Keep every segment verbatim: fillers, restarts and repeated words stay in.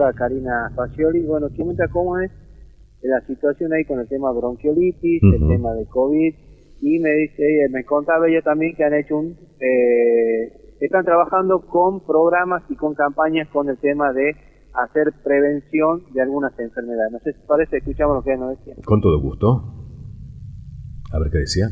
doctora Karina Fagioli, bueno, que muestra cómo es la situación ahí con el tema bronquiolitis, uh-huh. el tema de COVID, y me dice, me contaba ella también que han hecho un, eh, están trabajando con programas y con campañas con el tema de hacer prevención de algunas enfermedades. No sé si parece, escuchamos lo que nos decía. Con todo gusto. A ver qué decía.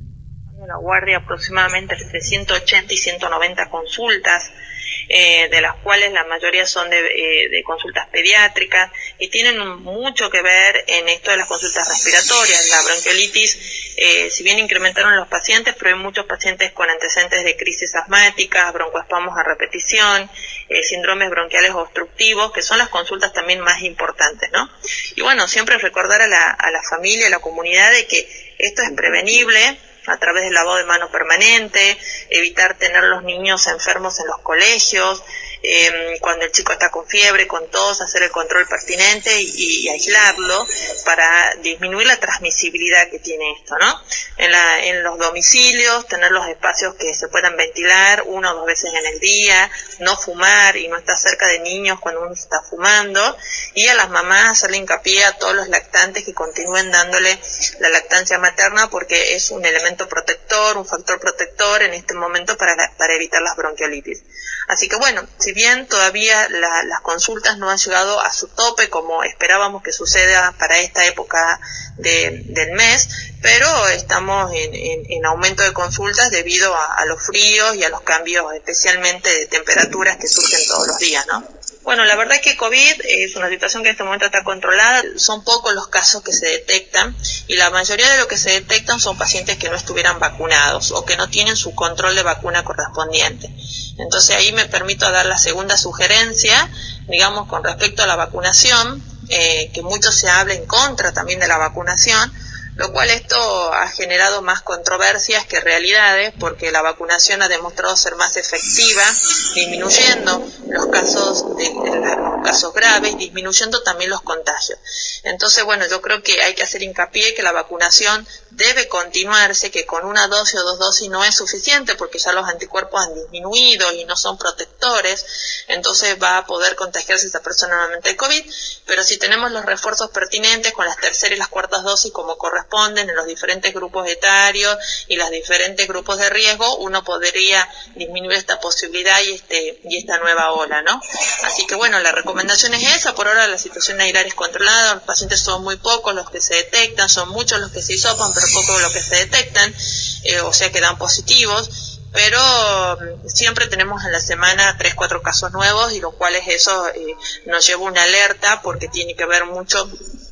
La guardia aproximadamente entre ciento ochenta y ciento noventa consultas, eh, de las cuales la mayoría son de, eh, de consultas pediátricas y tienen mucho que ver en esto de las consultas respiratorias. La bronquiolitis, eh, si bien incrementaron los pacientes, pero hay muchos pacientes con antecedentes de crisis asmáticas, broncoespasmos a repetición, eh, síndromes bronquiales obstructivos, que son las consultas también más importantes, ¿no? Y bueno, siempre recordar a la, a la familia, a la comunidad de que esto es prevenible a través del lavado de mano permanente, evitar tener los niños enfermos en los colegios, eh, cuando el chico está con fiebre, con tos, hacer el control pertinente y, y aislarlo para disminuir la transmisibilidad que tiene esto, ¿no? En, la, en los domicilios, tener los espacios que se puedan ventilar una o dos veces en el día, no fumar y no estar cerca de niños cuando uno está fumando, y a las mamás hacerle hincapié a todos los lactantes que continúen dándole la lactancia materna, porque es un elemento protector, un factor protector en este momento para, la, para evitar las bronquiolitis. Así que bueno, si bien todavía la, las consultas no han llegado a su tope como esperábamos que suceda para esta época de, del mes, pero estamos en, en, en aumento de consultas debido a, a los fríos y a los cambios especialmente de temperaturas que surgen todos los días, ¿no? Bueno, la verdad es que COVID es una situación que en este momento está controlada. Son pocos los casos que se detectan y la mayoría de lo que se detectan son pacientes que no estuvieran vacunados o que no tienen su control de vacuna correspondiente. Entonces ahí me permito dar la segunda sugerencia, digamos, con respecto a la vacunación, eh, que mucho se habla en contra también de la vacunación, lo cual esto ha generado más controversias que realidades, porque la vacunación ha demostrado ser más efectiva, disminuyendo los casos de, de los casos graves, disminuyendo también los contagios. Entonces, bueno, yo creo que hay que hacer hincapié que la vacunación debe continuarse, que con una dosis o dos dosis no es suficiente, porque ya los anticuerpos han disminuido y no son protectores, entonces va a poder contagiarse esa persona nuevamente de COVID, pero si tenemos los refuerzos pertinentes con las terceras y las cuartas dosis como corresponden en los diferentes grupos etarios y los diferentes grupos de riesgo, uno podría disminuir esta posibilidad y este y esta nueva ola, ¿no? Así que bueno, la recomendación es esa. Por ahora la situación ailar es controlada, los pacientes son muy pocos los que se detectan, son muchos los que se hisopan, pero pocos los que se detectan, eh, o sea que dan positivos, pero um, siempre tenemos en la semana tres, cuatro casos nuevos, y lo cual es eso, eh, nos lleva una alerta, porque tiene que ver mucho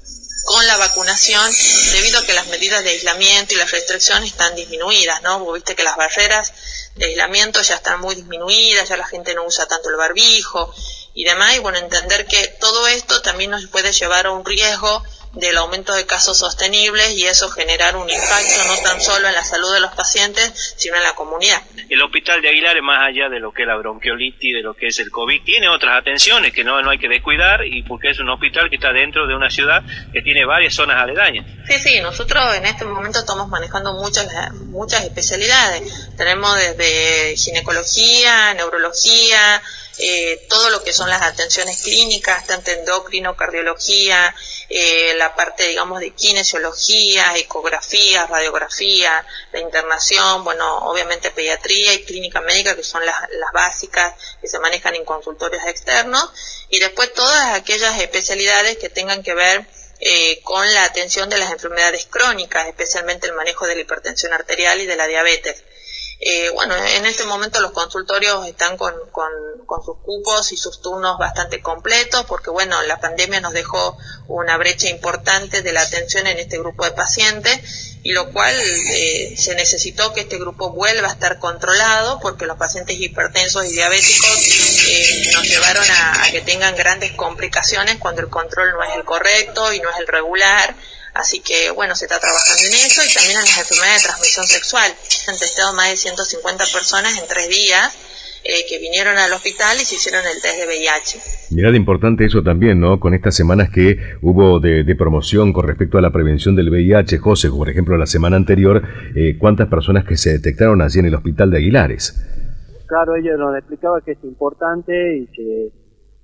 con la vacunación, debido a que las medidas de aislamiento y las restricciones están disminuidas, ¿no? Vos viste que las barreras de aislamiento ya están muy disminuidas, ya la gente no usa tanto el barbijo y demás, y bueno, entender que todo esto también nos puede llevar a un riesgo del aumento de casos sostenibles, y eso generar un impacto no tan solo en la salud de los pacientes, sino en la comunidad. El hospital de Aguilar, más allá de lo que es la bronquiolitis, de lo que es el COVID, tiene otras atenciones que no, no hay que descuidar, y porque es un hospital que está dentro de una ciudad que tiene varias zonas aledañas. Sí, sí, nosotros en este momento estamos manejando muchas, muchas especialidades. Tenemos desde ginecología, neurología, eh, todo lo que son las atenciones clínicas, tanto endocrino, cardiología, eh, la parte, digamos, de kinesiología, ecografía, radiografía, la internación, bueno, obviamente pediatría y clínica médica, que son las, las básicas que se manejan en consultorios externos, y después todas aquellas especialidades que tengan que ver eh, con la atención de las enfermedades crónicas, especialmente el manejo de la hipertensión arterial y de la diabetes. Eh, bueno, en este momento los consultorios están con, con, con sus cupos y sus turnos bastante completos, porque bueno, la pandemia nos dejó una brecha importante de la atención en este grupo de pacientes, y lo cual eh, se necesitó que este grupo vuelva a estar controlado, porque los pacientes hipertensos y diabéticos eh, nos llevaron a, a que tengan grandes complicaciones cuando el control no es el correcto y no es el regular. Así que, bueno, se está trabajando en eso, y también en las enfermedades de transmisión sexual. Han testado más de ciento cincuenta personas en tres días eh, que vinieron al hospital y se hicieron el test de V I H. Mirá de importante eso también, ¿no? Con estas semanas que hubo de, de promoción con respecto a la prevención del V I H, José, por ejemplo, la semana anterior, eh, ¿cuántas personas que se detectaron allí en el hospital de Aguilares? Claro, ella nos explicaba que es importante y que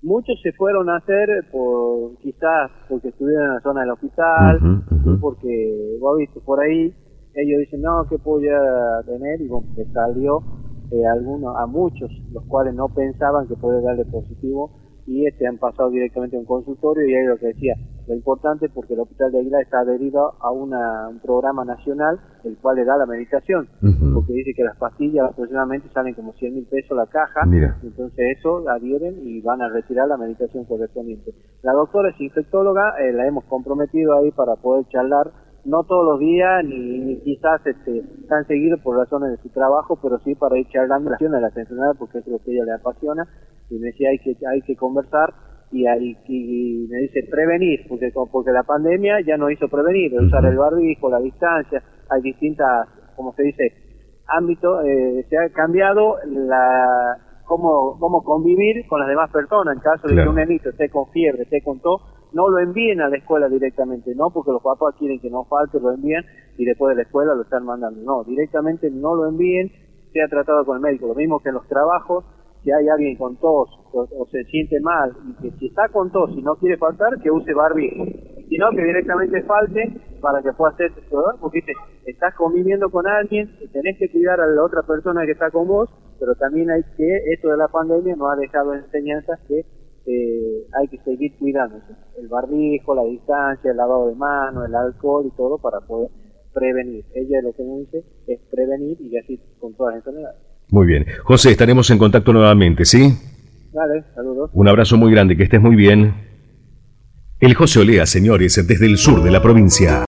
muchos se fueron a hacer por quizás porque estuvieron en la zona del hospital, uh-huh, uh-huh. porque vos viste por ahí, ellos dicen, no, ¿qué puedo ya tener? Y bueno, le salió eh, a algunos, a muchos, los cuales no pensaban que podía darle positivo, y este han pasado directamente a un consultorio, y ahí lo que decía, lo importante porque el Hospital de Aguilar está adherido a una, un programa nacional, el cual le da la medicación, uh-huh. porque dice que las pastillas aproximadamente salen como cien mil pesos la caja. Mira. Entonces eso la adhieren y van a retirar la medicación correspondiente. La doctora es infectóloga, eh, la hemos comprometido ahí para poder charlar, no todos los días, ni, ni quizás este, tan seguido por razones de su trabajo, pero sí para ir charlando de las enfermedades, porque es lo que a ella le apasiona, y me decía hay que, hay que conversar, y, hay, y me dice prevenir, porque, porque la pandemia ya no hizo prevenir, uh-huh. usar el barbijo, la distancia, hay distintas, como se dice, ámbitos, eh, se ha cambiado la cómo, cómo convivir con las demás personas, en caso de claro. que un nenito esté con fiebre, esté con tos, no lo envíen a la escuela directamente, no, porque los papás quieren que no falte, lo envían y después de la escuela lo están mandando, no, directamente no lo envíen, sea tratado con el médico, lo mismo que en los trabajos, si hay alguien con tos o, o se siente mal y que si está con tos y no quiere faltar, que use barbijo, si no que directamente falte para que pueda hacer esto, porque te, estás conviviendo con alguien, tenés que cuidar a la otra persona que está con vos, pero también hay que, esto de la pandemia nos ha dejado enseñanzas que eh, hay que seguir cuidándose, el barbijo, la distancia, el lavado de manos, el alcohol y todo para poder prevenir. Ella lo que me dice es prevenir y así con todas las enfermedades. Muy bien. José, estaremos en contacto nuevamente, ¿sí? Dale, saludos. Un abrazo muy grande, que estés muy bien. El José Olea, señores, desde el sur de la provincia.